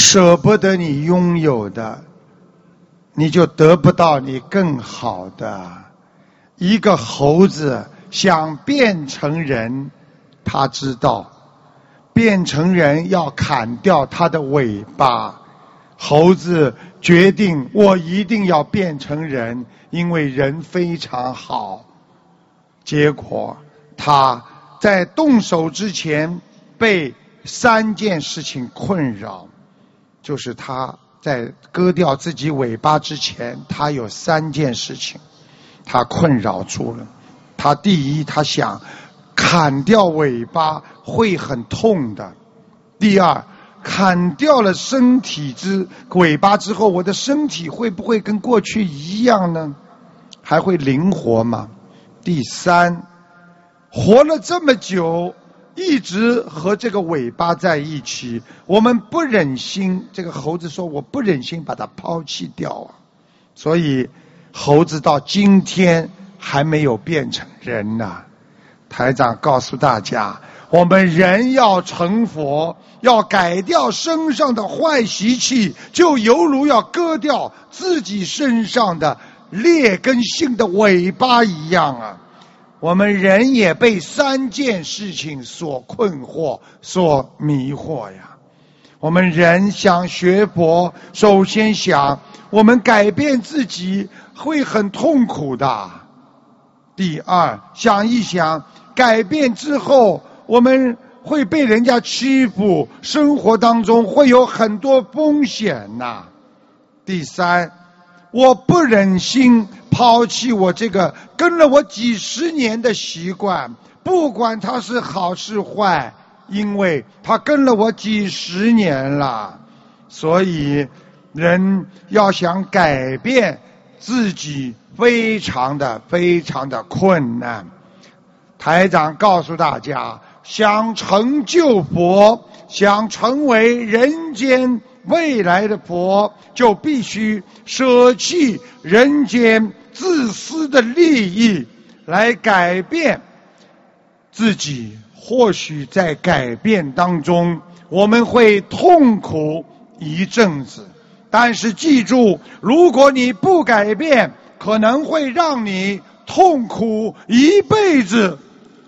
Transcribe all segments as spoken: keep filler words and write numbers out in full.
舍不得你拥有的，你就得不到你更好的。一个猴子想变成人，他知道变成人要砍掉他的尾巴。猴子决定，我一定要变成人，因为人非常好。结果他在动手之前被三件事情困扰，就是他在割掉自己尾巴之前，他有三件事情他困扰住了。他第一，他想砍掉尾巴会很痛的。第二，砍掉了身体之尾巴之后，我的身体会不会跟过去一样呢？还会灵活吗？第三，活了这么久，一直和这个尾巴在一起，我们不忍心，这个猴子说我不忍心把它抛弃掉啊。所以猴子到今天还没有变成人呢、啊。台长告诉大家，我们人要成佛，要改掉身上的坏习气，就犹如要割掉自己身上的劣根性的尾巴一样啊。我们人也被三件事情所困惑，所迷惑呀。我们人想学佛，首先想我们改变自己会很痛苦的。第二，想一想改变之后我们会被人家欺负，生活当中会有很多风险呐、啊。第三，我不忍心抛弃我这个跟了我几十年的习惯，不管它是好是坏，因为它跟了我几十年了。所以人要想改变自己非常的非常的困难。台长告诉大家，想成就佛，想成为人间未来的佛，就必须舍弃人间自私的利益，来改变自己。或许在改变当中我们会痛苦一阵子，但是记住，如果你不改变，可能会让你痛苦一辈子。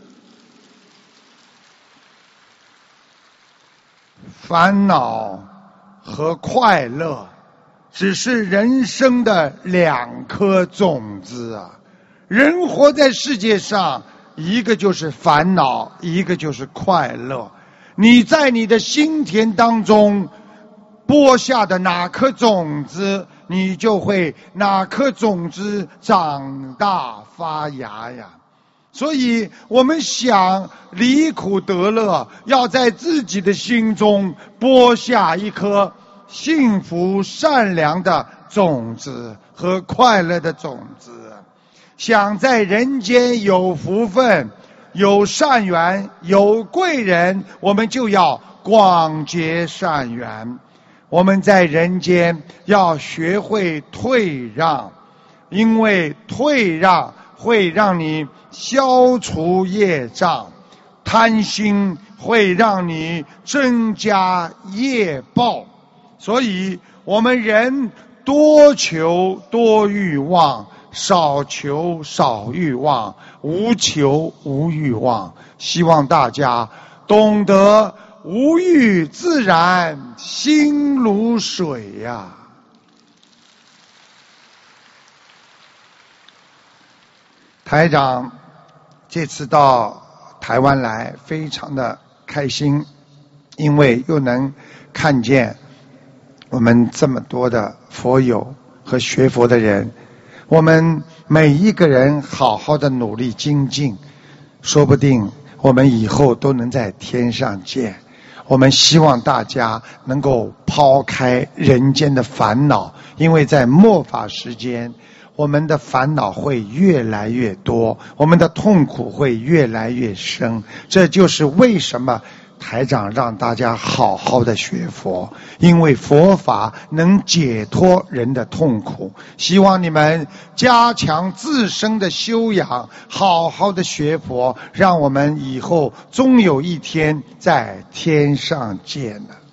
烦恼和快乐只是人生的两颗种子啊！人活在世界上，一个就是烦恼，一个就是快乐。你在你的心田当中播下的哪颗种子，你就会哪颗种子长大发芽呀。所以我们想离苦得乐，要在自己的心中播下一颗幸福善良的种子和快乐的种子。想在人间有福分，有善缘，有贵人，我们就要广结善缘。我们在人间要学会退让，因为退让会让你消除业障，贪心会让你增加业报。所以我们人多求多欲望，少求少欲望，无求无欲望。希望大家懂得无欲自然心如水呀、啊。台长这次到台湾来非常的开心，因为又能看见我们这么多的佛友和学佛的人，我们每一个人好好的努力精进，说不定我们以后都能在天上见。我们希望大家能够抛开人间的烦恼，因为在末法时间我们的烦恼会越来越多，我们的痛苦会越来越深。这就是为什么台长让大家好好的学佛，因为佛法能解脱人的痛苦。希望你们加强自身的修养，好好的学佛，让我们以后终有一天在天上见了。